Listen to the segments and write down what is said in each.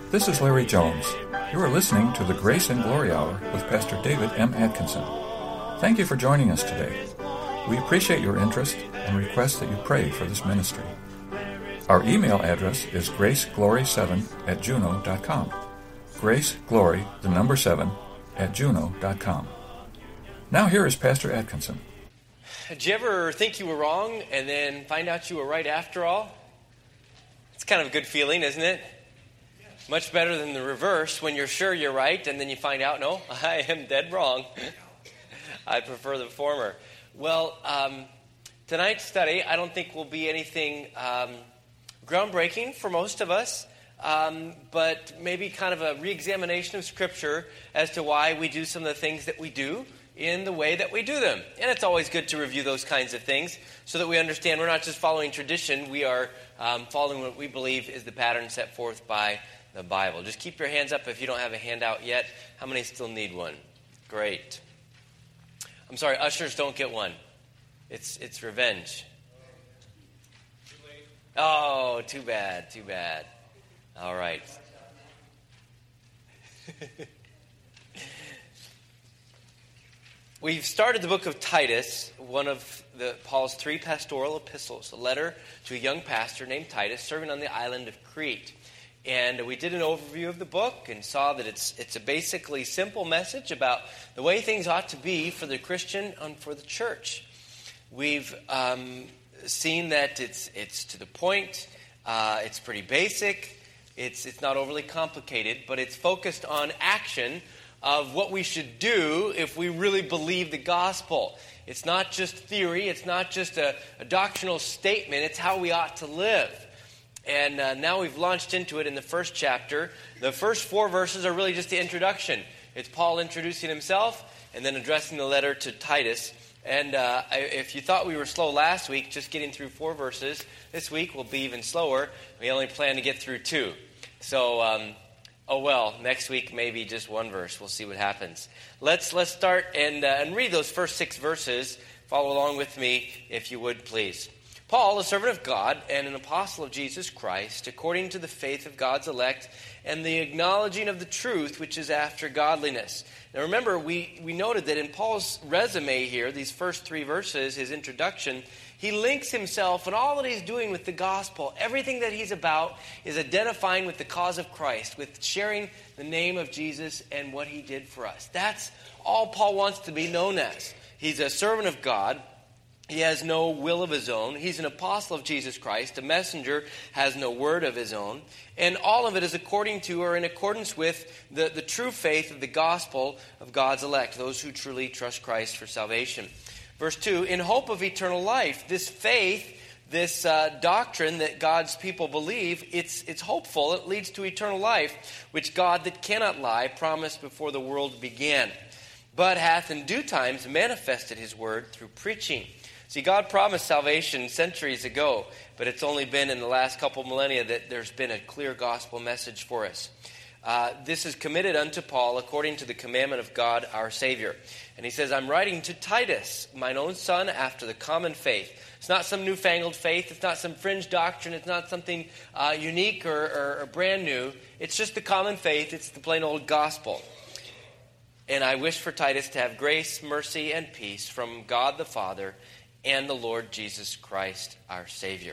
This is Larry Jones. You are listening to the Grace and Glory Hour with Pastor David M. Atkinson. Thank you for joining us today. We appreciate your interest and request that you pray for this ministry. Our email address is graceglory7@juno.com. Graceglory, the number 7, @juno.com. Now here is Pastor Atkinson. Did you ever think you were wrong and then find out you were right after all? It's kind of a good feeling, isn't it? Much better than the reverse, when you're sure you're right and then you find out, no, I am dead wrong. I prefer the former. Well, tonight's study, I don't think will be anything groundbreaking for most of us, but maybe kind of a re-examination of Scripture as to why we do some of the things that we do in the way that we do them. And it's always good to review those kinds of things so that we understand we're not just following tradition, we are following what we believe is the pattern set forth by the Bible. Just keep your hands up if you don't have a handout yet. How many still need one? Great. I'm sorry, ushers don't get one. It's revenge. Oh, too bad. All right. We've started the book of Titus, one of Paul's 3 pastoral epistles, a letter to a young pastor named Titus serving on the island of Crete. And we did an overview of the book and saw that it's a basically simple message about the way things ought to be for the Christian and for the church. We've seen that it's to the point, it's pretty basic, it's not overly complicated, but it's focused on action of what we should do if we really believe the gospel. It's not just theory, it's not just a doctrinal statement, it's how we ought to live. And now we've launched into it in the first chapter. The first 4 verses are really just the introduction. It's Paul introducing himself and then addressing the letter to Titus. And if you thought we were slow last week, just getting through 4 verses, this week we'll be even slower. We only plan to get through 2. So, next week maybe just 1 verse. We'll see what happens. Let's start and read those first 6 verses. Follow along with me if you would, please. Paul, a servant of God and an apostle of Jesus Christ, according to the faith of God's elect and the acknowledging of the truth which is after godliness. Now remember, we noted that in Paul's resume here, these first 3 verses, his introduction, he links himself and all that he's doing with the gospel. Everything that he's about is identifying with the cause of Christ, with sharing the name of Jesus and what he did for us. That's all Paul wants to be known as. He's a servant of God. He has no will of his own. He's an apostle of Jesus Christ. A messenger has no word of his own. And all of it is according to or in accordance with the true faith of the gospel of God's elect, those who truly trust Christ for salvation. Verse 2, in hope of eternal life. This faith, this doctrine that God's people believe, it's hopeful. It leads to eternal life, which God that cannot lie promised before the world began, but hath in due times manifested his word through preaching. See, God promised salvation centuries ago, but it's only been in the last couple millennia that there's been a clear gospel message for us. This is committed unto Paul according to the commandment of God our Savior. And he says, I'm writing to Titus, mine own son, after the common faith. It's not some newfangled faith. It's not some fringe doctrine. It's not something unique or brand new. It's just the common faith. It's the plain old gospel. And I wish for Titus to have grace, mercy, and peace from God the Father and the Lord Jesus Christ, our Savior.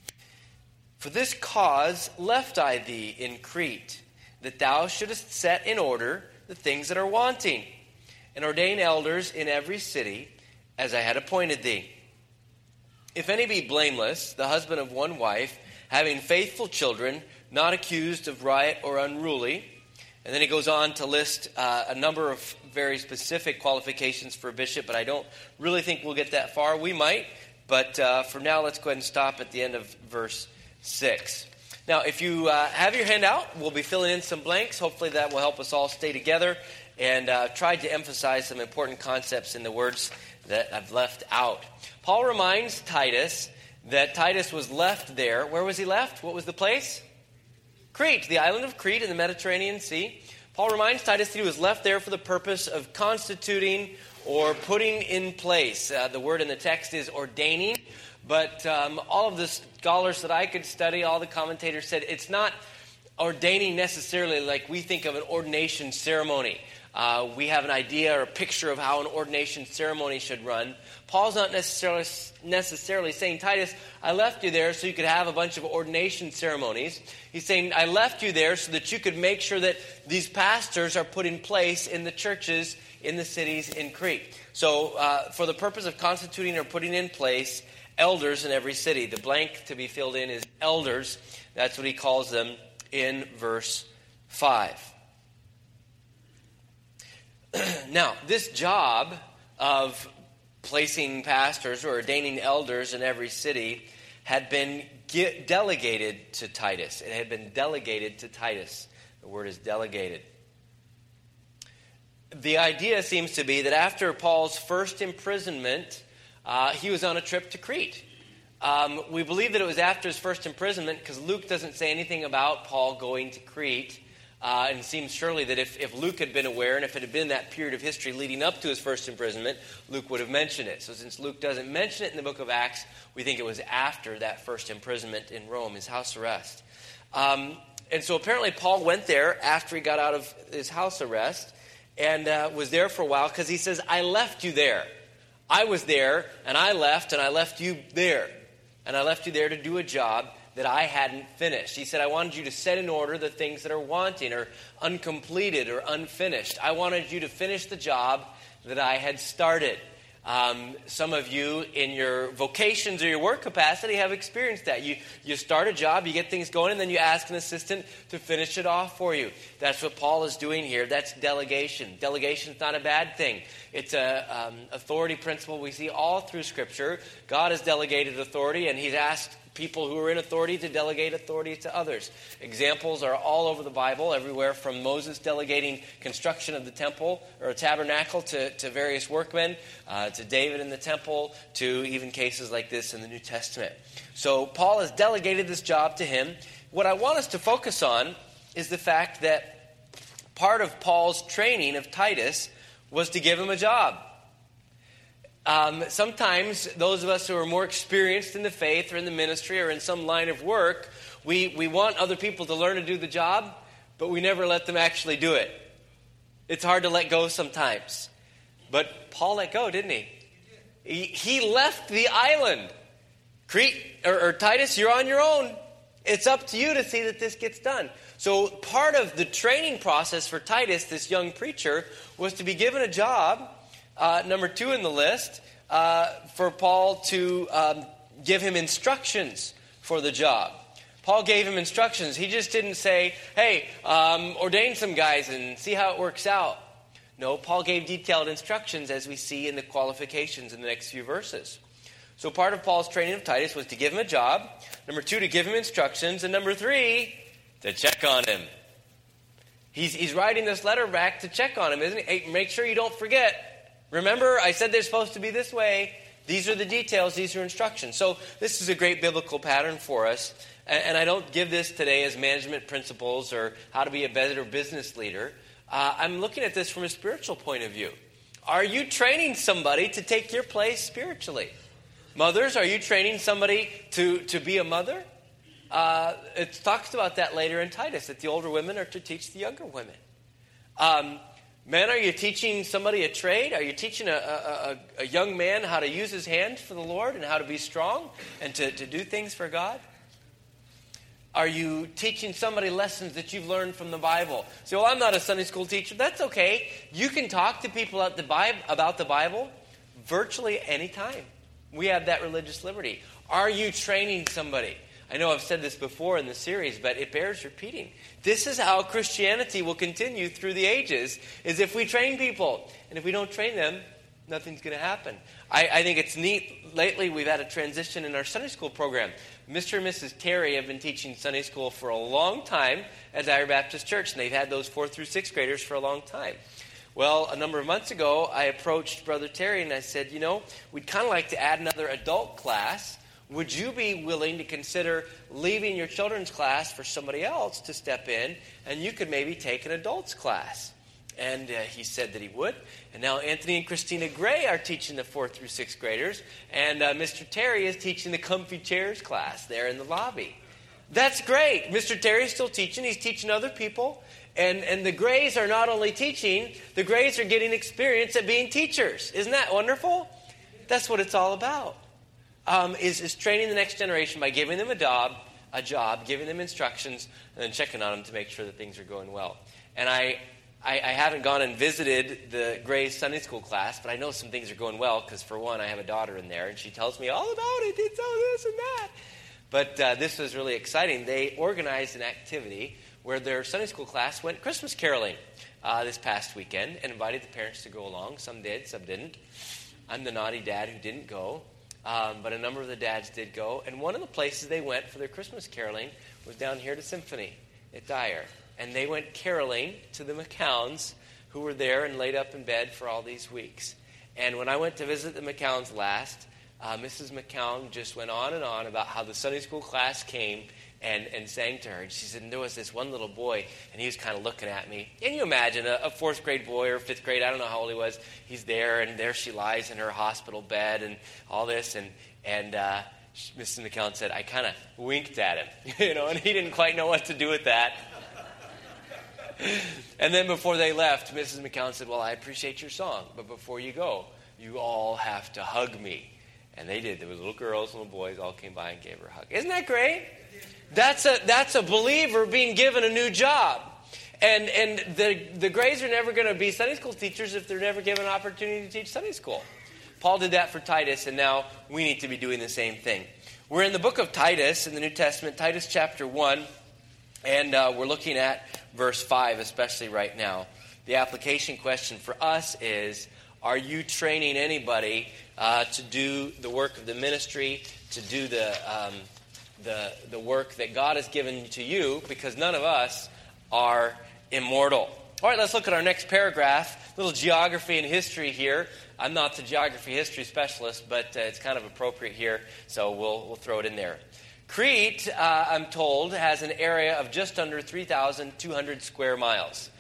For this cause left I thee in Crete, that thou shouldest set in order the things that are wanting, and ordain elders in every city, as I had appointed thee. If any be blameless, the husband of one wife, having faithful children, not accused of riot or unruly. And then he goes on to list a number of very specific qualifications for a bishop, but I don't really think we'll get that far. We might, but for now, let's go ahead and stop at the end of verse 6. Now, if you have your handout, we'll be filling in some blanks. Hopefully that will help us all stay together, and tried to emphasize some important concepts in the words that I've left out. Paul reminds Titus that Titus was left there. Where was he left? What was the place? Crete, the island of Crete in the Mediterranean Sea. Paul reminds Titus that he was left there for the purpose of constituting or putting in place. The word in the text is ordaining, but all of the scholars that I could study, all the commentators said it's not ordaining necessarily like we think of an ordination ceremony. We have an idea or a picture of how an ordination ceremony should run. Paul's not necessarily saying, Titus, I left you there so you could have a bunch of ordination ceremonies. He's saying, I left you there so that you could make sure that these pastors are put in place in the churches, in the cities in Crete. So for the purpose of constituting or putting in place elders in every city. The blank to be filled in is elders. That's what he calls them in verse 5. Now, this job of placing pastors or ordaining elders in every city had been delegated to Titus. It had been delegated to Titus. The word is delegated. The idea seems to be that after Paul's first imprisonment, he was on a trip to Crete. We believe that it was after his first imprisonment because Luke doesn't say anything about Paul going to Crete. And it seems surely that if Luke had been aware and if it had been that period of history leading up to his first imprisonment, Luke would have mentioned it. So since Luke doesn't mention it in the book of Acts, we think it was after that first imprisonment in Rome, his house arrest. And so apparently Paul went there after he got out of his house arrest and was there for a while because he says, I left you there. I was there and I left you there. And I left you there to do a job that I hadn't finished. He said, I wanted you to set in order the things that are wanting or uncompleted or unfinished. I wanted you to finish the job that I had started. Some of you in your vocations or your work capacity have experienced that. You start a job, you get things going, and then you ask an assistant to finish it off for you. That's what Paul is doing here. That's delegation. Delegation is not a bad thing. It's an authority principle we see all through Scripture. God has delegated authority, and he's asked people who are in authority to delegate authority to others. Examples are all over the Bible, everywhere from Moses delegating construction of the temple or a tabernacle to various workmen, to David in the temple, to even cases like this in the New Testament. So Paul has delegated this job to him. What I want us to focus on is the fact that part of Paul's training of Titus was to give him a job. Sometimes those of us who are more experienced in the faith or in the ministry or in some line of work, we want other people to learn to do the job, but we never let them actually do it. It's hard to let go sometimes. But Paul let go, didn't he? He left the island. Crete or Titus, you're on your own. It's up to you to see that this gets done. So part of the training process for Titus, this young preacher, was to be given a job. Number 2 in the list, for Paul to give him instructions for the job. Paul gave him instructions. He just didn't say, hey, ordain some guys and see how it works out. No, Paul gave detailed instructions as we see in the qualifications in the next few verses. So part of Paul's training of Titus was to give him a job. Number 2, to give him instructions. And number 3, to check on him. He's writing this letter back to check on him, isn't he? Hey, make sure you don't forget. Remember, I said they're supposed to be this way. These are the details. These are instructions. So this is a great biblical pattern for us. And I don't give this today as management principles or how to be a better business leader. I'm looking at this from a spiritual point of view. Are you training somebody to take your place spiritually? Mothers, are you training somebody to be a mother? It talks about that later in Titus, that the older women are to teach the younger women. Men, are you teaching somebody a trade? Are you teaching a young man how to use his hands for the Lord and how to be strong and to do things for God? Are you teaching somebody lessons that you've learned from the Bible? Say, well, I'm not a Sunday school teacher. That's okay. You can talk to people about the Bible virtually any time. We have that religious liberty. Are you training somebody? I know I've said this before in the series, but it bears repeating. This is how Christianity will continue through the ages, is if we train people. And if we don't train them, nothing's going to happen. I think it's neat. Lately, we've had a transition in our Sunday school program. Mr. and Mrs. Terry have been teaching Sunday school for a long time at Dyer Baptist Church, and they've had those 4th through 6th graders for a long time. Well, a number of months ago, I approached Brother Terry and I said, we'd kind of like to add another adult class. Would you be willing to consider leaving your children's class for somebody else to step in, and you could maybe take an adults class? And he said that he would. And now Anthony and Christina Gray are teaching the 4th through 6th graders, and Mr. Terry is teaching the comfy chairs class there in the lobby. That's great. Mr. Terry's still teaching. He's teaching other people. And the Grays are not only teaching, the Grays are getting experience at being teachers. Isn't that wonderful? That's what it's all about. Is training the next generation by giving them a job, giving them instructions, and then checking on them to make sure that things are going well. And I haven't gone and visited the Grays Sunday school class, but I know some things are going well because, for one, I have a daughter in there, and she tells me all about it. It's all this and that. But this was really exciting. They organized an activity where their Sunday school class went Christmas caroling this past weekend and invited the parents to go along. Some did, some didn't. I'm the naughty dad who didn't go, but a number of the dads did go. And one of the places they went for their Christmas caroling was down here to Symphony at Dyer. And they went caroling to the McCowns, who were there and laid up in bed for all these weeks. And when I went to visit the McCowns last, Mrs. McCown just went on and on about how the Sunday school class came and sang to her. And she said, and there was this one little boy, and he was kind of looking at me. And you imagine a fourth grade boy or fifth grade, I don't know how old he was. He's there, and there she lies in her hospital bed and all this. And Mrs. McCown said, I kind of winked at him, and he didn't quite know what to do with that. And then before they left, Mrs. McCown said, well, I appreciate your song, but before you go, you all have to hug me. And they did. There were little girls, little boys, all came by and gave her a hug. Isn't that great? That's a believer being given a new job. And the Grays are never going to be Sunday school teachers if they're never given an opportunity to teach Sunday school. Paul did that for Titus, and now we need to be doing the same thing. We're in the book of Titus in the New Testament, Titus chapter 1, and we're looking at verse 5, especially right now. The application question for us is, are you training anybody to do the work of the ministry, to do the work that God has given to you, because none of us are immortal. All right, let's look at our next paragraph. A little geography and history here. I'm not the geography history specialist, but it's kind of appropriate here, so we'll throw it in there. Crete, I'm told, has an area of just under 3,200 square miles.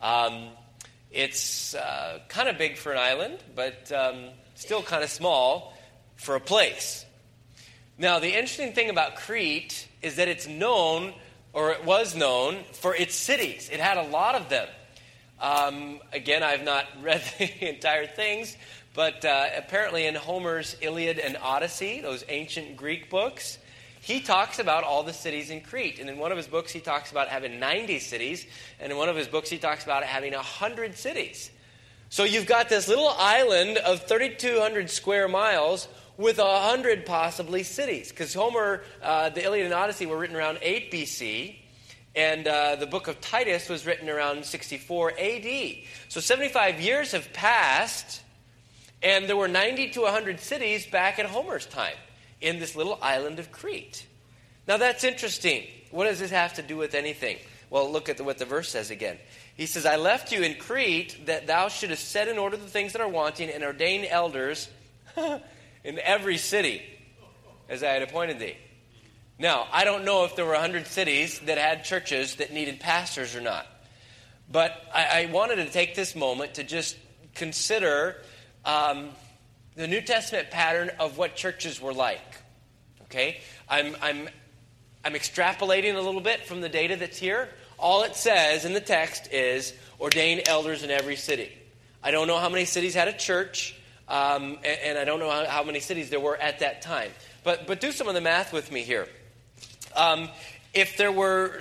It's kind of big for an island, but still kind of small for a place. Now, the interesting thing about Crete is that it's known, or it was known, for its cities. It had a lot of them. Again, I've not read the entire things, but apparently in Homer's Iliad and Odyssey, those ancient Greek books, he talks about all the cities in Crete. And in one of his books, he talks about having 90 cities. And in one of his books, he talks about having 100 cities. So you've got this little island of 3,200 square miles with 100 possibly cities. Because Homer, the Iliad and Odyssey were written around 8 BC. And the book of Titus was written around 64 AD. So 75 years have passed. And there were 90 to 100 cities back in Homer's time in this little island of Crete. Now that's interesting. What does this have to do with anything? Well, look at what the verse says again. He says, I left you in Crete that thou shouldest set in order the things that are wanting and ordain elders in every city as I had appointed thee. Now, I don't know if there were 100 cities that had churches that needed pastors or not. But I wanted to take this moment to just consider the New Testament pattern of what churches were like. Okay? I'm extrapolating a little bit from the data that's here. All it says in the text is, ordain elders in every city. I don't know how many cities had a church, and I don't know how many cities there were at that time. But do some of the math with me here. If there were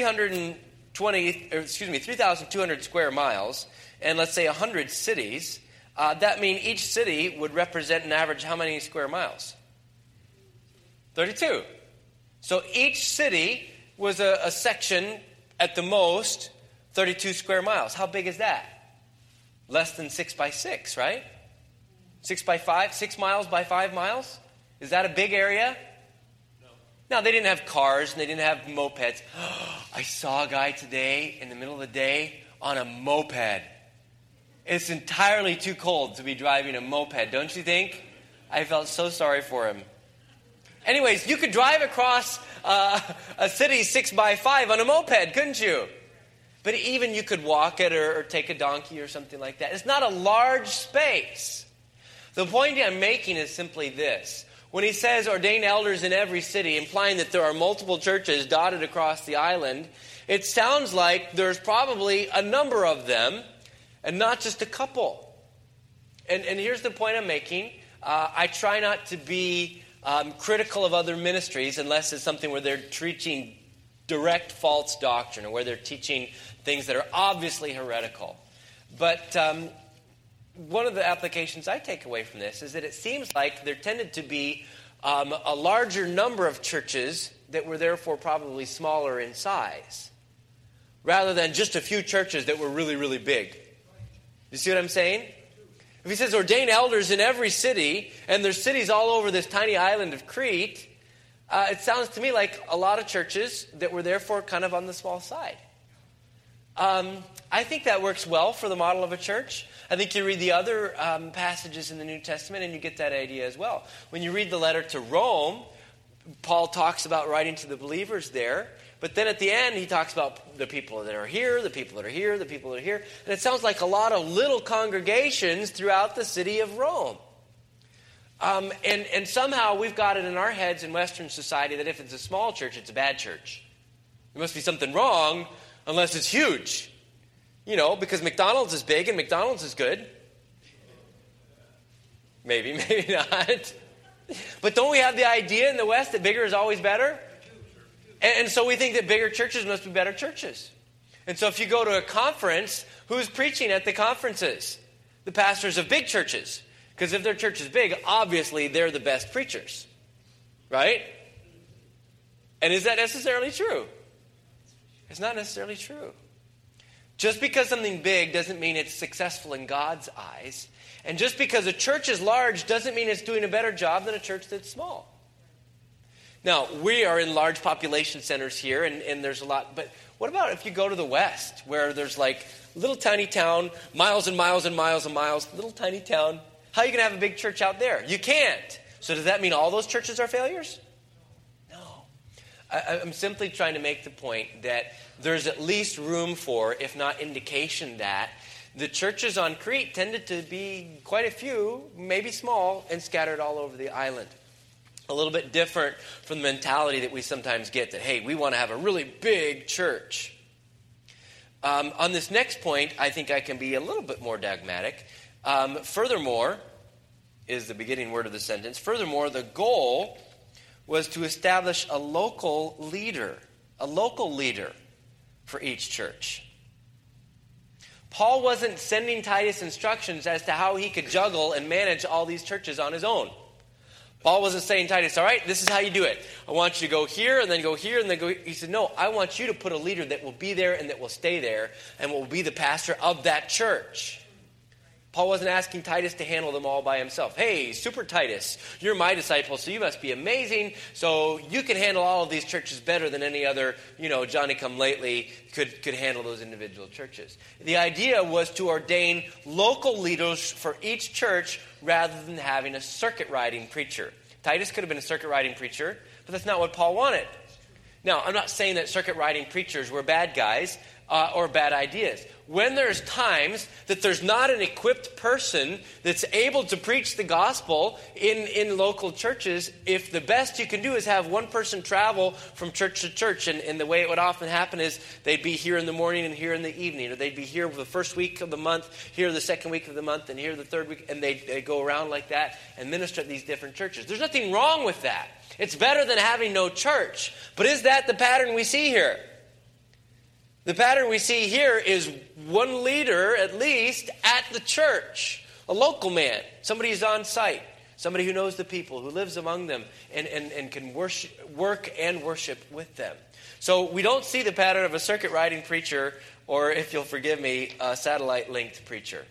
3,200 square miles, and let's say 100 cities, that means each city would represent an average how many square miles? 32. So each city was a section at the most 32 square miles. How big is that? Less than 6 by 6, right? 6 by 5, 6 miles by 5 miles? Is that a big area? No, they didn't have cars and they didn't have mopeds. I saw a guy today in the middle of the day on a moped. It's entirely too cold to be driving a moped, don't you think? I felt so sorry for him. Anyways, you could drive across a city 6 by 5 on a moped, couldn't you? But even you could walk it or take a donkey or something like that. It's not a large space. The point I'm making is simply this. when he says ordain elders in every city, implying that there are multiple churches dotted across the island, it sounds like there's probably a number of them and not just a couple. And here's the point I'm making. I try not to be critical of other ministries unless it's something where they're teaching direct false doctrine or where they're teaching things that are obviously heretical. But one of the applications I take away from this is that it seems like there tended to be a larger number of churches that were therefore probably smaller in size, rather than just a few churches that were really, really big. You see what I'm saying? If he says ordain elders in every city, and there's cities all over this tiny island of Crete, it sounds to me like a lot of churches that were therefore kind of on the small side. I think that works well for the model of a church. I think you read the other passages in the New Testament and you get that idea as well. When you read the letter to Rome, Paul talks about writing to the believers there. But then at the end, he talks about the people that are here, the people that are here, the people that are here. And it sounds like a lot of little congregations throughout the city of Rome. And somehow we've got it in our heads in Western society that if it's a small church, it's a bad church. There must be something wrong unless it's huge. You know, because McDonald's is big and McDonald's is good. Maybe, maybe not. But don't we have the idea in the West that bigger is always better? And so we think that bigger churches must be better churches. And so if you go to a conference, who's preaching at the conferences? The pastors of big churches. Because if their church is big, obviously they're the best preachers. Right? And is that necessarily true? It's not necessarily true. Just because something big doesn't mean it's successful in God's eyes. And just because a church is large doesn't mean it's doing a better job than a church that's small. Now, we are in large population centers here, and there's a lot. But what about if you go to the West, where there's like little tiny town, miles and miles and miles and miles, little tiny town. How are you going to have a big church out there? You can't. So does that mean all those churches are failures? No. I'm simply trying to make the point that there's at least room for, if not indication that, the churches on Crete tended to be quite a few, maybe small, and scattered all over the island. A little bit different from the mentality that we sometimes get that, hey, we want to have a really big church. On this next point, I think I can be a little bit more dogmatic. Furthermore, is the beginning word of the sentence. Furthermore, the goal was to establish a local leader for each church. Paul wasn't sending Titus instructions as to how he could juggle and manage all these churches on his own. Paul wasn't saying, Titus, all right, this is how you do it. I want you to go here and then go here and then go here. He said, no, I want you to put a leader that will be there and that will stay there and will be the pastor of that church. Paul wasn't asking Titus to handle them all by himself. Hey, super Titus, you're my disciple, so you must be amazing. So you can handle all of these churches better than any other, Johnny-come-lately could handle those individual churches. The idea was to ordain local leaders for each church rather than having a circuit-riding preacher. Titus could have been a circuit-riding preacher, but that's not what Paul wanted. Now, I'm not saying that circuit-riding preachers were bad guys or bad ideas. When there's times that there's not an equipped person that's able to preach the gospel in local churches, if the best you can do is have one person travel from church to church, and the way it would often happen is they'd be here in the morning and here in the evening, or they'd be here the first week of the month, here the second week of the month, and here the third week, and they'd go around like that and minister at these different churches. There's nothing wrong with that. It's better than having no church. But is that the pattern we see here? The pattern we see here is one leader, at least, at the church. A local man. Somebody who's on site. Somebody who knows the people, who lives among them, and can work and worship with them. So we don't see the pattern of a circuit-riding preacher, or, if you'll forgive me, a satellite-linked preacher.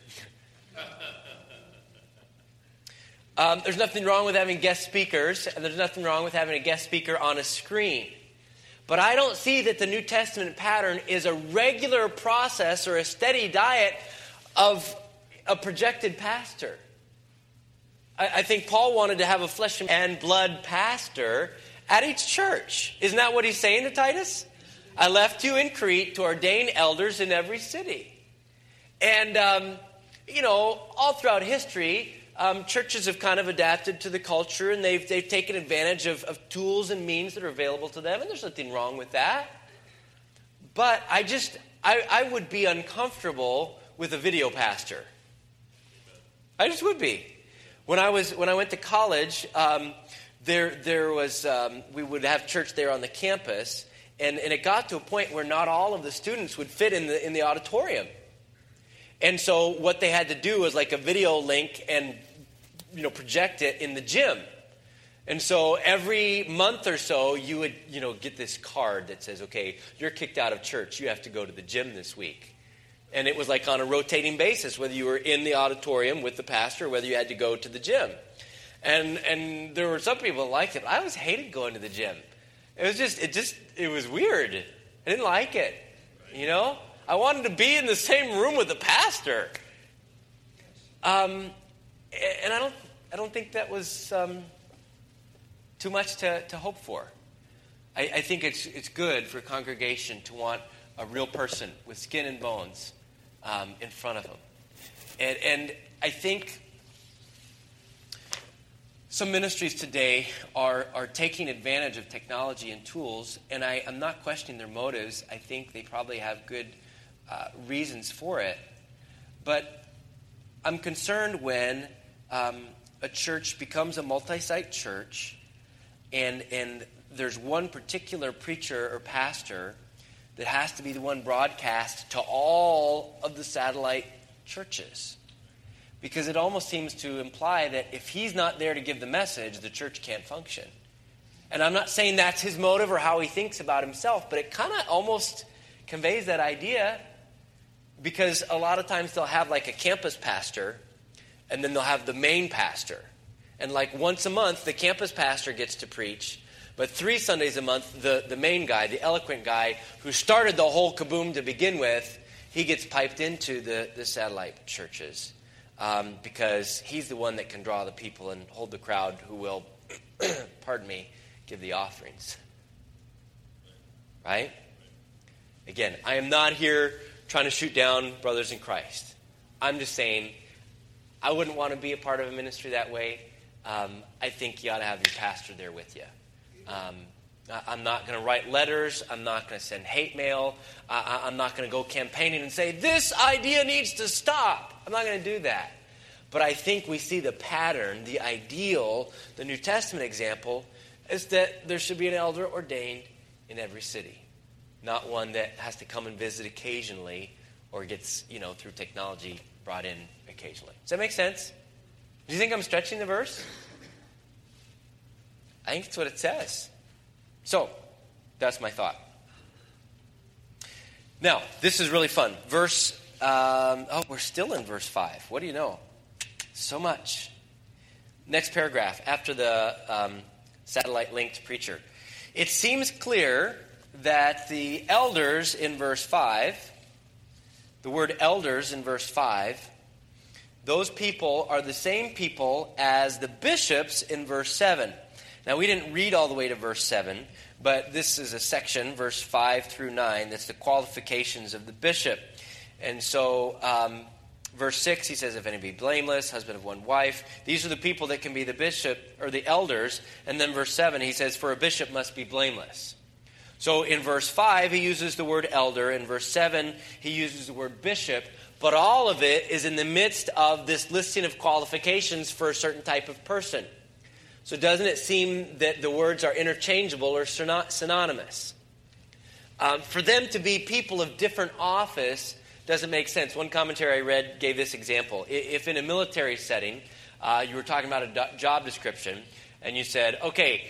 There's nothing wrong with having guest speakers, and there's nothing wrong with having a guest speaker on a screen. But I don't see that the New Testament pattern is a regular process or a steady diet of a projected pastor. I think Paul wanted to have a flesh and blood pastor at each church. Isn't that what he's saying to Titus? I left you in Crete to ordain elders in every city. And, all throughout history, churches have kind of adapted to the culture, and they've taken advantage of tools and means that are available to them, and there's nothing wrong with that. But I would be uncomfortable with a video pastor. I just would be. When I went to college, there was we would have church there on the campus, and it got to a point where not all of the students would fit in the auditorium. And so what they had to do was like a video link and project it in the gym. And so every month or so you would get this card that says, okay, you're kicked out of church. You have to go to the gym this week. And it was like on a rotating basis, whether you were in the auditorium with the pastor or whether you had to go to the gym. And there were some people that liked it. I always hated going to the gym. It was weird. I didn't like it. I wanted to be in the same room with the pastor. And I don't think that was too much to hope for. I think it's good for a congregation to want a real person with skin and bones in front of them. And I think some ministries today are taking advantage of technology and tools, and I'm not questioning their motives. I think they probably have good reasons for it. But I'm concerned when a church becomes a multi-site church and there's one particular preacher or pastor that has to be the one broadcast to all of the satellite churches. Because it almost seems to imply that if he's not there to give the message, the church can't function. And I'm not saying that's his motive or how he thinks about himself, but it kind of almost conveys that idea, because a lot of times they'll have like a campus pastor and then they'll have the main pastor. And like once a month, the campus pastor gets to preach, but 3 Sundays a month, the main guy, the eloquent guy who started the whole kaboom to begin with, he gets piped into the satellite churches because he's the one that can draw the people and hold the crowd who will, give the offerings. Right? Again, I am not here trying to shoot down brothers in Christ. I'm just saying I wouldn't want to be a part of a ministry that way. I think you ought to have your pastor there with you. I'm not going to write letters. I'm not going to send hate mail. I'm not going to go campaigning and say, this idea needs to stop. I'm not going to do that. But I think we see the pattern, the ideal, the New Testament example is that there should be an elder ordained in every city. Not one that has to come and visit occasionally or gets, through technology brought in occasionally. Does that make sense? Do you think I'm stretching the verse? I think it's what it says. So, that's my thought. Now, this is really fun. We're still in verse 5. What do you know? So much. Next paragraph, after the satellite-linked preacher. It seems clear that the elders in verse 5, the word elders in verse 5, those people are the same people as the bishops in verse 7. Now, we didn't read all the way to verse 7, but this is a section, verse 5 through 9, that's the qualifications of the bishop. And so, verse 6, he says, if any be blameless, husband of one wife. These are the people that can be the bishop, or the elders. And then verse 7, he says, for a bishop must be blameless. So in verse 5, he uses the word elder. In verse 7, he uses the word bishop. But all of it is in the midst of this listing of qualifications for a certain type of person. So doesn't it seem that the words are interchangeable or synonymous? For them to be people of different office doesn't make sense. One commentary I read gave this example. If in a military setting, you were talking about a job description, and you said, okay,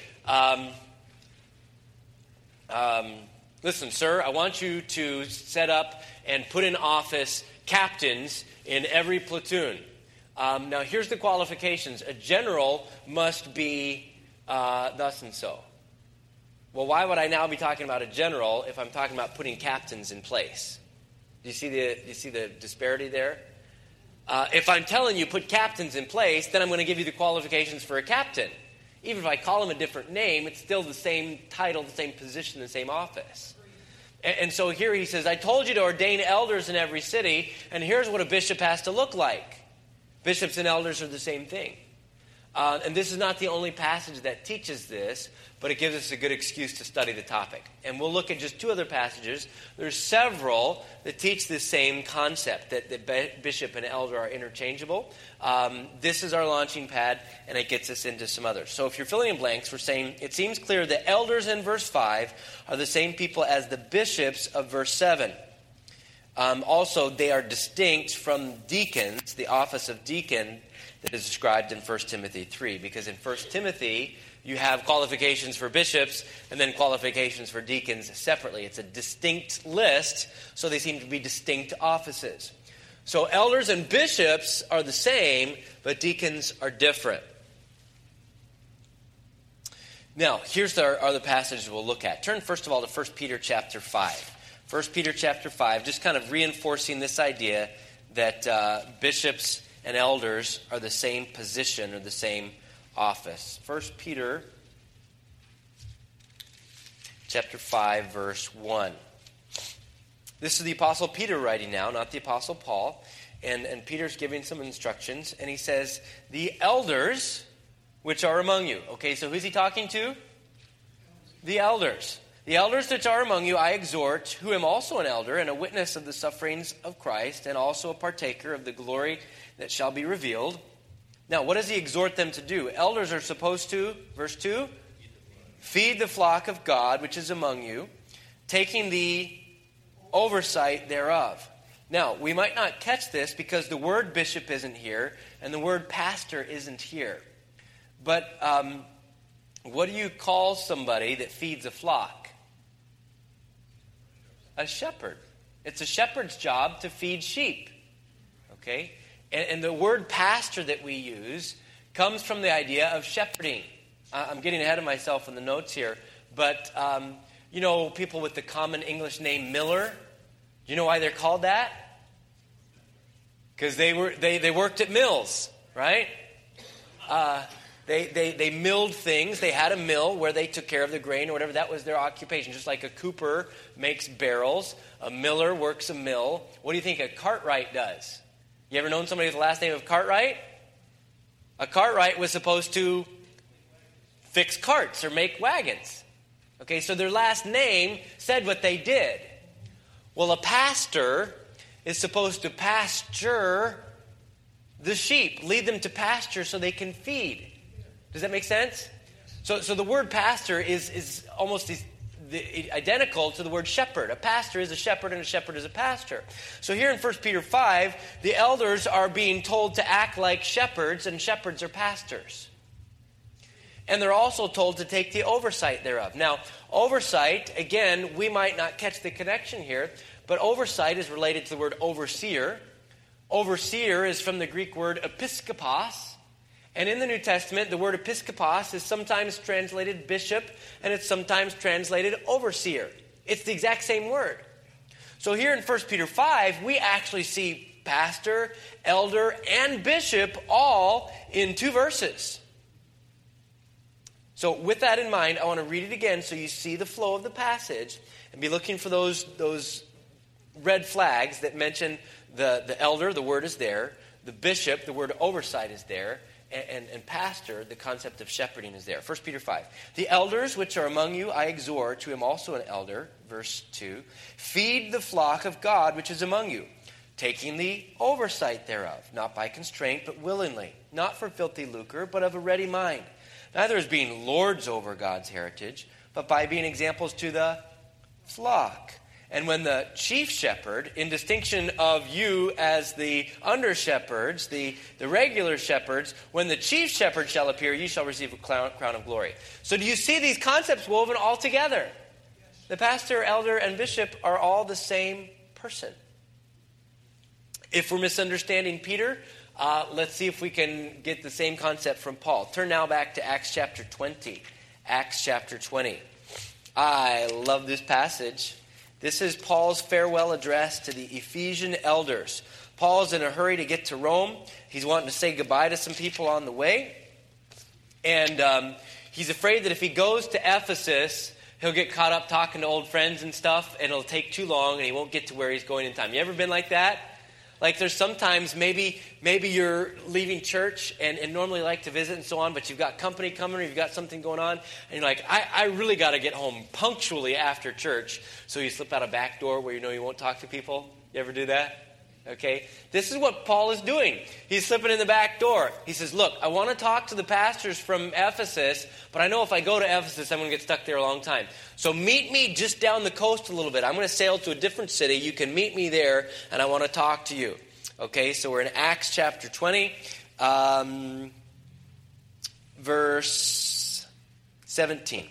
listen, sir, I want you to set up and put in office captains in every platoon. Now, here's the qualifications. A general must be thus and so. Well, why would I now be talking about a general if I'm talking about putting captains in place? Do you see the disparity there? If I'm telling you put captains in place, then I'm going to give you the qualifications for a captain. Even if I call him a different name, it's still the same title, the same position, the same office. And so here he says, I told you to ordain elders in every city, and here's what a bishop has to look like. Bishops and elders are the same thing. And this is not the only passage that teaches this, but it gives us a good excuse to study the topic. And we'll look at just two other passages. There's several that teach the same concept, that bishop and elder are interchangeable. This is our launching pad, and it gets us into some others. So if you're filling in blanks, we're saying it seems clear that elders in verse 5 are the same people as the bishops of verse 7. Also, they are distinct from deacons, the office of deacon that is described in 1 Timothy 3. Because in 1 Timothy, you have qualifications for bishops and then qualifications for deacons separately. It's a distinct list, so they seem to be distinct offices. So elders and bishops are the same, but deacons are different. Now, here's our other passages we'll look at. Turn first of all to 1 Peter chapter 5. 1 Peter chapter 5, just kind of reinforcing this idea that bishops and elders are the same position or the same office. 1 Peter chapter 5, verse 1. This is the Apostle Peter writing now, not the Apostle Paul. And Peter's giving some instructions, and he says, the elders which are among you. Okay, so who's he talking to? The elders. The elders which are among you I exhort, who am also an elder and a witness of the sufferings of Christ, and also a partaker of the glory that shall be revealed. Now, what does he exhort them to do? Elders are supposed to, verse 2, feed the flock of God which is among you, taking the oversight thereof. Now, we might not catch this because the word bishop isn't here and the word pastor isn't here. But what do you call somebody that feeds a flock? A shepherd. It's a shepherd's job to feed sheep. Okay? And the word pastor that we use comes from the idea of shepherding. I'm getting ahead of myself in the notes here. But, people with the common English name Miller, do you know why they're called that? Because they worked at mills, right? They milled things. They had a mill where they took care of the grain or whatever. That was their occupation. Just like a cooper makes barrels, a miller works a mill. What do you think a cartwright does? You ever known somebody with the last name of Cartwright? A cartwright was supposed to fix carts or make wagons. Okay, so their last name said what they did. Well, a pastor is supposed to pasture the sheep, lead them to pasture so they can feed. Does that make sense? So the word pastor is almost identical to the word shepherd. A pastor is a shepherd and a shepherd is a pastor. So here in 1 Peter 5, the elders are being told to act like shepherds, and shepherds are pastors. And they're also told to take the oversight thereof. Now, oversight, again, we might not catch the connection here, but oversight is related to the word overseer. Overseer is from the Greek word episkopos. And in the New Testament, the word episkopos is sometimes translated bishop, and it's sometimes translated overseer. It's the exact same word. So here in 1 Peter 5, we actually see pastor, elder, and bishop all in 2 verses. So with that in mind, I want to read it again so you see the flow of the passage and be looking for those red flags that mention the elder, the word is there, the bishop, the word oversight is there, and pastor, the concept of shepherding is there. 1 Peter 5. The elders which are among you I exhort, to him also an elder, verse 2, feed the flock of God which is among you, taking the oversight thereof, not by constraint, but willingly, not for filthy lucre, but of a ready mind, neither as being lords over God's heritage, but by being examples to the flock. And when the chief shepherd, in distinction of you as the under-shepherds, the regular shepherds, when the chief shepherd shall appear, you shall receive a crown of glory. So do you see these concepts woven all together? The pastor, elder, and bishop are all the same person. If we're misunderstanding Peter, let's see if we can get the same concept from Paul. Turn now back to Acts chapter 20. Acts chapter 20. I love this passage. This is Paul's farewell address to the Ephesian elders. Paul's in a hurry to get to Rome. He's wanting to say goodbye to some people on the way. And he's afraid that if he goes to Ephesus, he'll get caught up talking to old friends and stuff, and it'll take too long, and he won't get to where he's going in time. You ever been like that? Like there's sometimes maybe you're leaving church and normally like to visit and so on, but you've got company coming or you've got something going on, and you're like, I really got to get home punctually after church, so you slip out a back door where you know you won't talk to people. You ever do that? Okay, this is what Paul is doing. He's slipping in the back door. He says, look, I want to talk to the pastors from Ephesus, but I know if I go to Ephesus, I'm going to get stuck there a long time. So meet me just down the coast a little bit. I'm going to sail to a different city. You can meet me there, and I want to talk to you. Okay, so we're in Acts chapter 20, verse 17.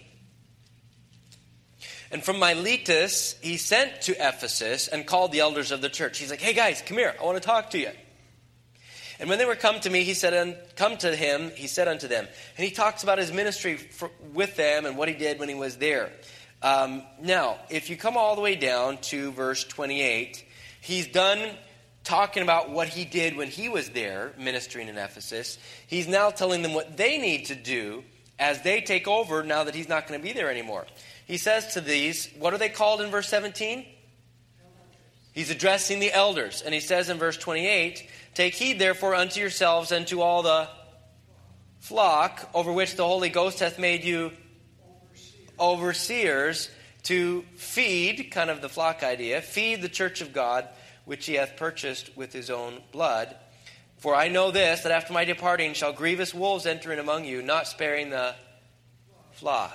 And from Miletus, he sent to Ephesus and called the elders of the church. He's like, hey guys, come here. I want to talk to you. And when they were come to me, he said unto them. And he talks about his ministry with them and what he did when he was there. Now, if you come all the way down to verse 28, he's done talking about what he did when he was there ministering in Ephesus. He's now telling them what they need to do as they take over now that he's not going to be there anymore. He says to these, what are they called in verse 17? He's addressing the elders. And he says in verse 28, take heed therefore unto yourselves and to all the flock over which the Holy Ghost hath made you overseers to feed, kind of the flock idea, feed the church of God, which he hath purchased with his own blood. For I know this, that after my departing shall grievous wolves enter in among you, not sparing the flock.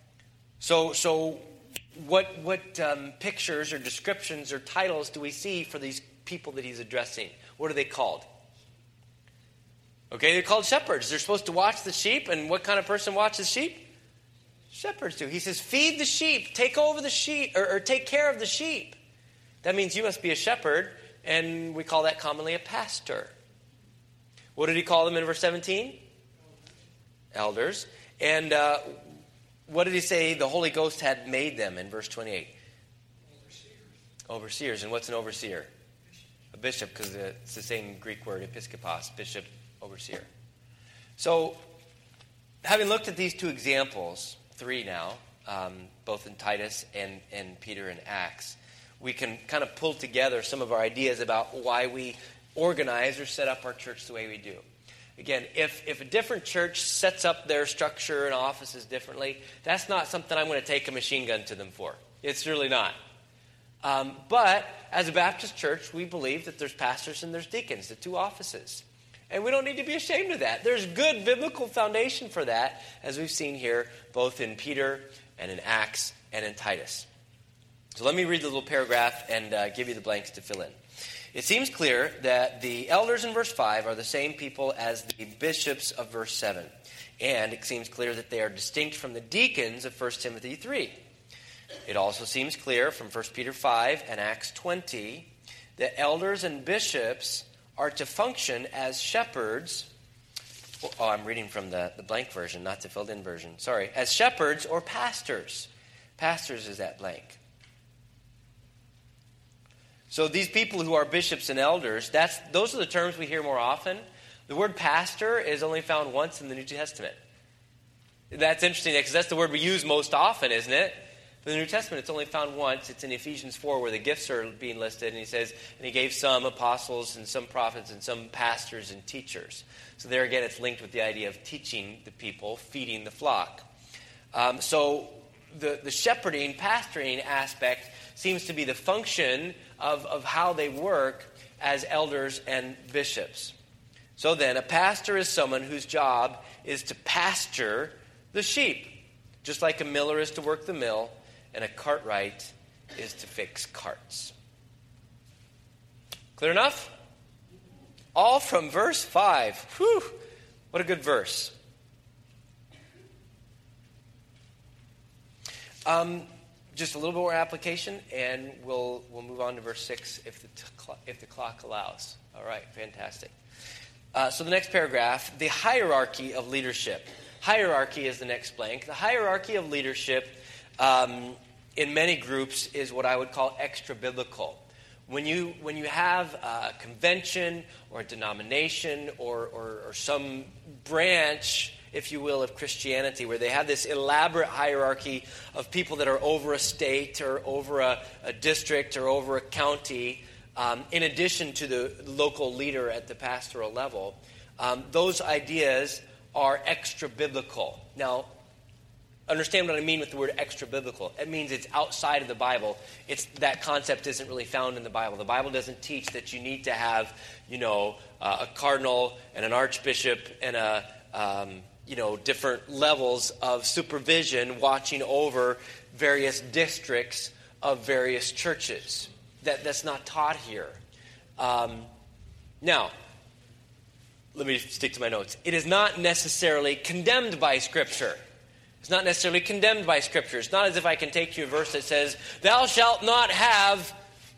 So what pictures or descriptions or titles do we see for these people that he's addressing? What are they called? Okay, they're called shepherds. They're supposed to watch the sheep, and what kind of person watches sheep? Shepherds do. He says, feed the sheep, take over the sheep, or take care of the sheep. That means you must be a shepherd, and we call that commonly a pastor. What did he call them in verse 17? Elders. And what did he say the Holy Ghost had made them in verse 28? Overseers. And what's an overseer? A bishop, because it's the same Greek word, episkopos, bishop, overseer. So, having looked at these two examples, 3 now, both in Titus and Peter in Acts, we can kind of pull together some of our ideas about why we organize or set up our church the way we do. Again, if a different church sets up their structure and offices differently, that's not something I'm going to take a machine gun to them for. It's really not. But as a Baptist church, we believe that there's pastors and there's deacons, the 2 offices. And we don't need to be ashamed of that. There's good biblical foundation for that, as we've seen here, both in Peter and in Acts and in Titus. So let me read the little paragraph and give you the blanks to fill in. It seems clear that the elders in verse 5 are the same people as the bishops of verse 7. And it seems clear that they are distinct from the deacons of 1 Timothy 3. It also seems clear from 1 Peter 5 and Acts 20 that elders and bishops are to function as shepherds. Oh, I'm reading from the blank version, not the filled-in version. Sorry. As shepherds or pastors. Pastors is that blank. So these people who are bishops and elders, those are the terms we hear more often. The word pastor is only found once in the New Testament. That's interesting because that's the word we use most often, isn't it? But in the New Testament, it's only found once. It's in Ephesians 4 where the gifts are being listed. And he says, and he gave some apostles and some prophets and some pastors and teachers. So there again, it's linked with the idea of teaching the people, feeding the flock. So the shepherding, pastoring aspect seems to be the function of how they work as elders and bishops. So then, a pastor is someone whose job is to pasture the sheep, just like a miller is to work the mill, and a cartwright is to fix carts. Clear enough? All from verse 5. Whew, what a good verse. Just a little bit more application, and we'll move on to verse 6 if the clock allows. All right, fantastic. So the next paragraph, the hierarchy of leadership. Hierarchy is the next blank. The hierarchy of leadership in many groups is what I would call extra-biblical. When you have a convention or a denomination or some branch, if you will, of Christianity, where they have this elaborate hierarchy of people that are over a state or over a district or over a county, in addition to the local leader at the pastoral level, those ideas are extra-biblical. Now, understand what I mean with the word extra-biblical. It means it's outside of the Bible. That concept isn't really found in the Bible. The Bible doesn't teach that you need to have, a cardinal and an archbishop and different levels of supervision watching over various districts of various churches. That's not taught here. Now, let me stick to my notes. It is not necessarily condemned by Scripture. It's not necessarily condemned by Scripture. It's not as if I can take you a verse that says, thou shalt not have,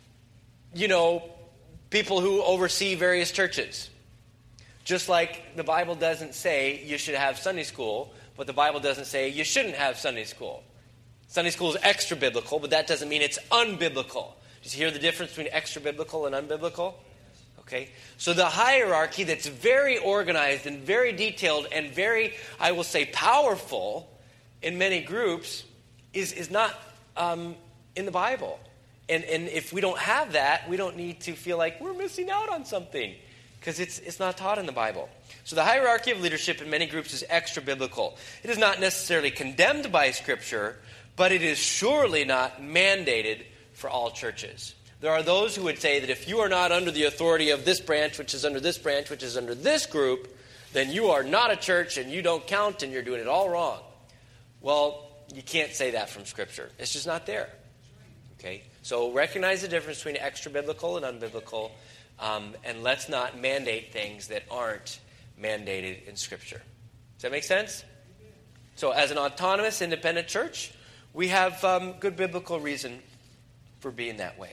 people who oversee various churches. Just like the Bible doesn't say you should have Sunday school, but the Bible doesn't say you shouldn't have Sunday school. Sunday school is extra-biblical, but that doesn't mean it's unbiblical. Did you hear the difference between extra-biblical and unbiblical? Okay. So the hierarchy that's very organized and very detailed and very, I will say, powerful in many groups is not in the Bible. And if we don't have that, we don't need to feel like we're missing out on something, because it's not taught in the Bible. So the hierarchy of leadership in many groups is extra-biblical. It is not necessarily condemned by Scripture, but it is surely not mandated for all churches. There are those who would say that if you are not under the authority of this branch, which is under this branch, which is under this group, then you are not a church and you don't count and you're doing it all wrong. Well, you can't say that from Scripture. It's just not there. Okay? So recognize the difference between extra-biblical and unbiblical, and let's not mandate things that aren't mandated in Scripture. Does that make sense? So as an autonomous, independent church, we have good biblical reason for being that way.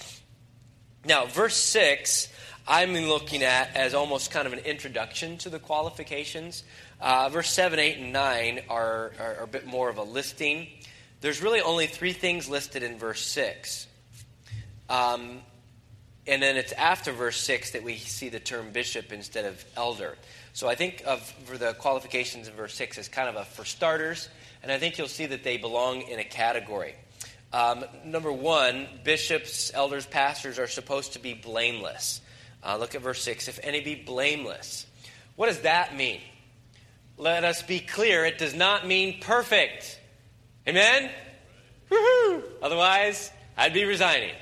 Now, verse 6, I'm looking at as almost kind of an introduction to the qualifications. Verse 7, 8, and 9 are a bit more of a listing. There's really only 3 things listed in verse 6. And then it's after verse 6 that we see the term bishop instead of elder. So I think for the qualifications in verse 6 is kind of for starters, and I think you'll see that they belong in a category. Number 1, bishops, elders, pastors are supposed to be blameless. Look at verse 6. If any be blameless. What does that mean? Let us be clear. It does not mean perfect. Amen? Woohoo! Otherwise, I'd be resigning.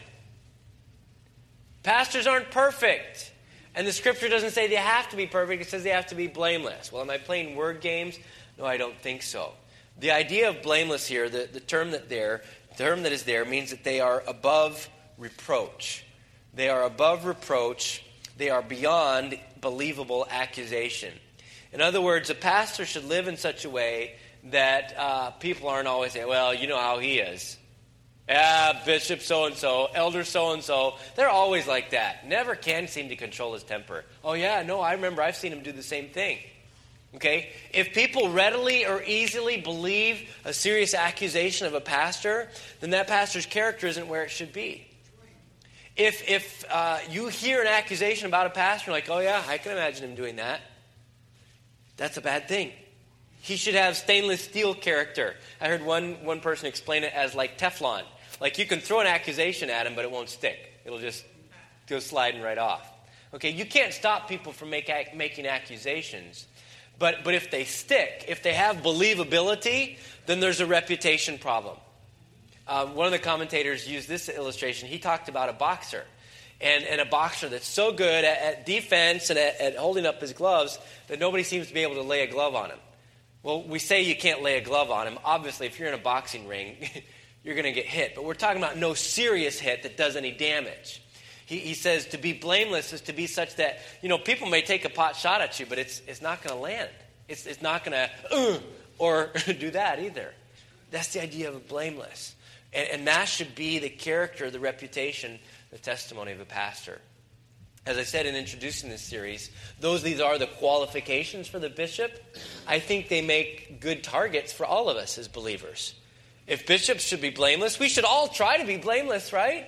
Pastors aren't perfect. And the Scripture doesn't say they have to be perfect. It says they have to be blameless. Well, am I playing word games? No, I don't think so. The idea of blameless here, the term that is there means that they are above reproach. They are above reproach. They are beyond believable accusation. In other words, a pastor should live in such a way that people aren't always saying, well, you know how he is. Yeah, bishop so-and-so, elder so-and-so. They're always like that. Never can seem to control his temper. Oh, yeah, no, I remember I've seen him do the same thing. Okay? If people readily or easily believe a serious accusation of a pastor, then that pastor's character isn't where it should be. If you hear an accusation about a pastor, like, oh yeah, I can imagine him doing that, that's a bad thing. He should have stainless steel character. I heard one person explain it as like Teflon. Like you can throw an accusation at him, but it won't stick. It'll just go sliding right off. Okay, you can't stop people from making accusations. But if they stick, if they have believability, then there's a reputation problem. One of the commentators used this illustration. He talked about a boxer. And a boxer that's so good at defense and at holding up his gloves that nobody seems to be able to lay a glove on him. Well, we say you can't lay a glove on him. Obviously, if you're in a boxing ring, you're going to get hit. But we're talking about no serious hit that does any damage. He says to be blameless is to be such that, people may take a pot shot at you, but it's not going to land. It's not going to, or do that either. That's the idea of blameless. And that should be the character, the reputation, the testimony of a pastor. As I said in introducing this series, these are the qualifications for the bishop. I think they make good targets for all of us as believers. If bishops should be blameless, we should all try to be blameless, right?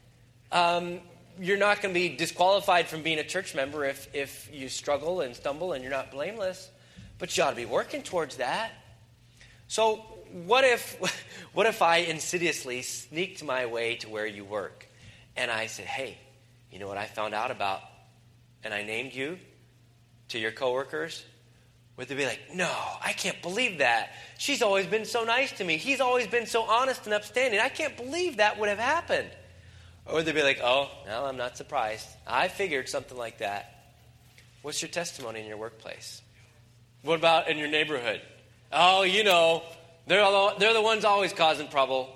You're not going to be disqualified from being a church member if you struggle and stumble and you're not blameless. But you ought to be working towards that. So what if I insidiously sneaked my way to where you work and I said, hey, You know what I found out about, and I named you to your coworkers? Would they be like, no, I can't believe that. She's always been so nice to me. He's always been so honest and upstanding. I can't believe that would have happened. Or would they be like, oh, no, I'm not surprised. I figured something like that. What's your testimony in your workplace? What about in your neighborhood? Oh, you know, they're the ones always causing trouble.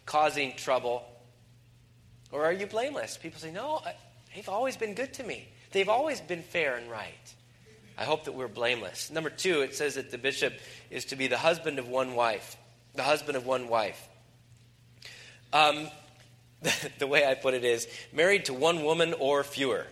Or are you blameless? People say, no, they've always been good to me. They've always been fair and right. I hope that we're blameless. Number 2, it says that the bishop is to be the husband of one wife. The husband of one wife. The way I put it is, married to one woman or fewer.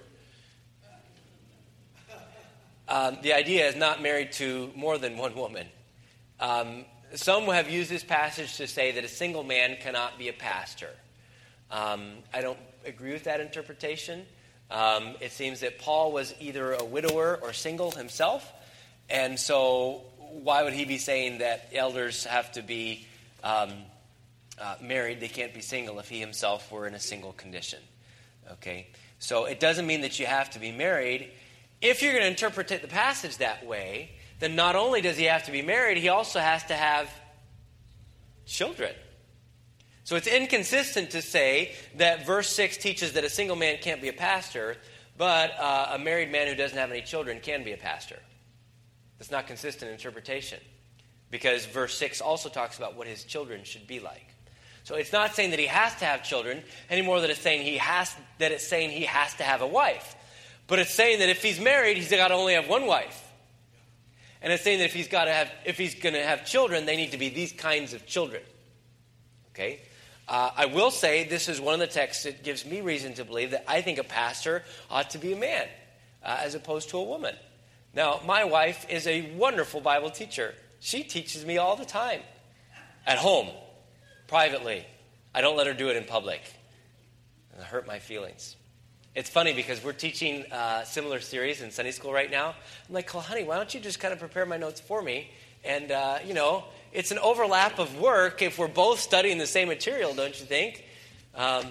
The idea is not married to more than one woman. Some have used this passage to say that a single man cannot be a pastor. I don't agree with that interpretation. It seems that Paul was either a widower or single himself. And so why would he be saying that elders have to be married? They can't be single if he himself were in a single condition. Okay? So it doesn't mean that you have to be married. If you're going to interpret the passage that way, then not only does he have to be married, he also has to have children. So it's inconsistent to say that verse 6 teaches that a single man can't be a pastor, but a married man who doesn't have any children can be a pastor. That's not consistent interpretation, because verse 6 also talks about what his children should be like. So it's not saying that he has to have children any more than it's saying he has to have a wife. But it's saying that if he's married, he's got to only have one wife. And it's saying that if he's going to have children, they need to be these kinds of children. Okay? I will say this is one of the texts that gives me reason to believe that I think a pastor ought to be a man as opposed to a woman. Now, my wife is a wonderful Bible teacher. She teaches me all the time. At home, privately. I don't let her do it in public. It'll hurt my feelings. It's funny because we're teaching a similar series in Sunday school right now. I'm like, well, honey, why don't you just kind of prepare my notes for me? And, it's an overlap of work if we're both studying the same material, don't you think? A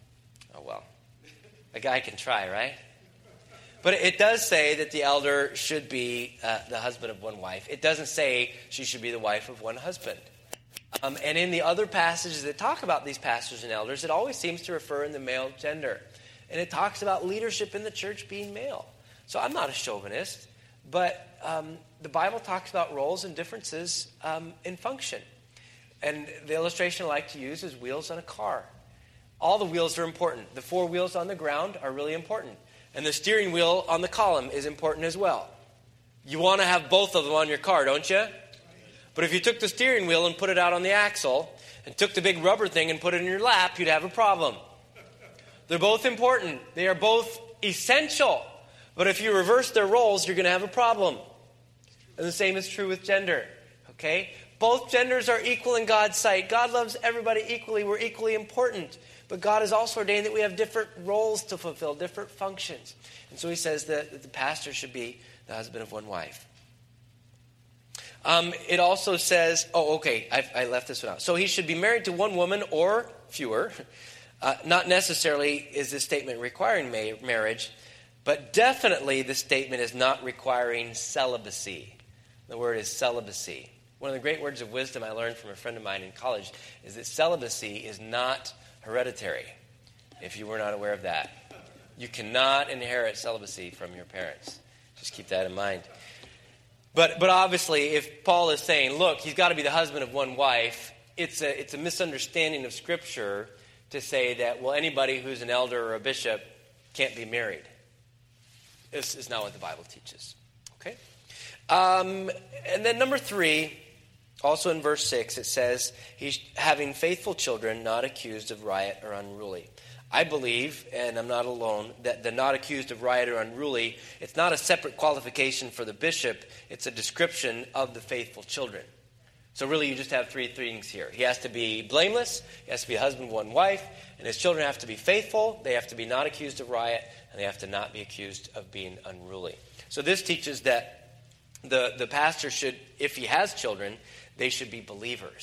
guy can try, right? But it does say that the elder should be the husband of one wife. It doesn't say she should be the wife of one husband. And in the other passages that talk about these pastors and elders, it always seems to refer in the male gender. And it talks about leadership in the church being male. So I'm not a chauvinist, but the Bible talks about roles and differences in function. And the illustration I like to use is wheels on a car. All the wheels are important. The 4 wheels on the ground are really important. And the steering wheel on the column is important as well. You want to have both of them on your car, don't you? But if you took the steering wheel and put it out on the axle and took the big rubber thing and put it in your lap, you'd have a problem. They're both important. They are both essential. But if you reverse their roles, you're going to have a problem. And the same is true with gender. Okay? Both genders are equal in God's sight. God loves everybody equally. We're equally important. But God has also ordained that we have different roles to fulfill, different functions. And so he says that the pastor should be the husband of one wife. It also says, I left this one out. So he should be married to one woman or fewer. Not necessarily is this statement requiring marriage, but definitely the statement is not requiring celibacy. The word is celibacy. One of the great words of wisdom I learned from a friend of mine in college is that celibacy is not hereditary, if you were not aware of that. You cannot inherit celibacy from your parents. Just keep that in mind. But obviously, if Paul is saying, look, he's got to be the husband of one wife, it's a misunderstanding of Scripture to say that, well, anybody who's an elder or a bishop can't be married. This is not what the Bible teaches. Okay? And then number 3, also in verse 6, it says, he's having faithful children, not accused of riot or unruly. I believe, and I'm not alone, that the not accused of riot or unruly, it's not a separate qualification for the bishop, it's a description of the faithful children. So really you just have 3 things here. He has to be blameless, he has to be a husband, one wife, and his children have to be faithful, they have to be not accused of riot, and they have to not be accused of being unruly. So this teaches that the pastor should, if he has children, they should be believers.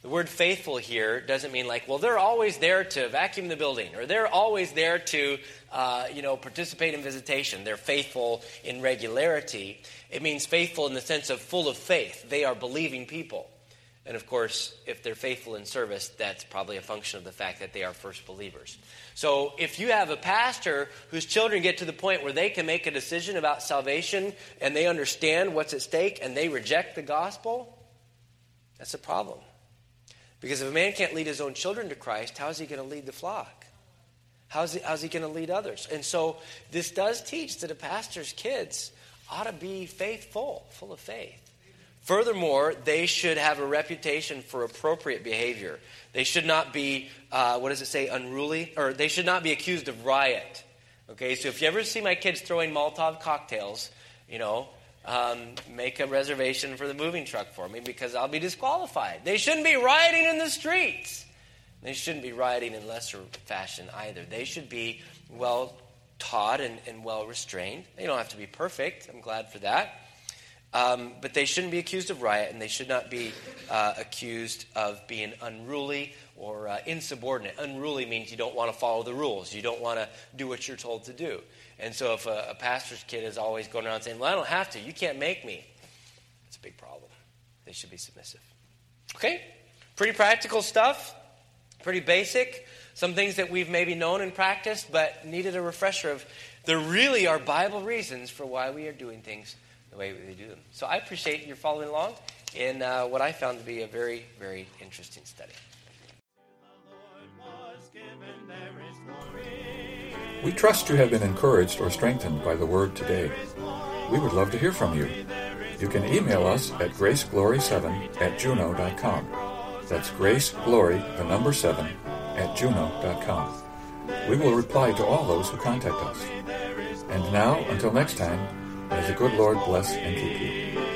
The word faithful here doesn't mean like, well, they're always there to vacuum the building, or they're always there to, participate in visitation. They're faithful in regularity. It means faithful in the sense of full of faith. They are believing people. And of course, if they're faithful in service, that's probably a function of the fact that they are first believers. So if you have a pastor whose children get to the point where they can make a decision about salvation and they understand what's at stake and they reject the gospel, that's a problem. Because if a man can't lead his own children to Christ, how is he going to lead the flock? How's he going to lead others? And so this does teach that a pastor's kids ought to be faithful, full of faith. Furthermore, they should have a reputation for appropriate behavior. They should not be, unruly? Or they should not be accused of riot. Okay, so if you ever see my kids throwing Molotov cocktails, make a reservation for the moving truck for me because I'll be disqualified. They shouldn't be rioting in the streets. They shouldn't be rioting in lesser fashion either. They should be well taught and well restrained. They don't have to be perfect. I'm glad for that. But they shouldn't be accused of riot, and they should not be accused of being unruly or insubordinate. Unruly means you don't want to follow the rules. You don't want to do what you're told to do. And so if a pastor's kid is always going around saying, well, I don't have to. You can't make me. It's a big problem. They should be submissive. Okay? Pretty practical stuff. Pretty basic. Some things that we've maybe known and practiced, but needed a refresher of. There really are Bible reasons for why we are doing things the way they do them. So I appreciate your following along in what I found to be a very, very interesting study. We trust you have been encouraged or strengthened by the Word today. We would love to hear from you. You can email us at graceglory7@juno.com. That's graceglory7@juno.com. We will reply to all those who contact us. And now, until next time, may the good Lord bless and keep you.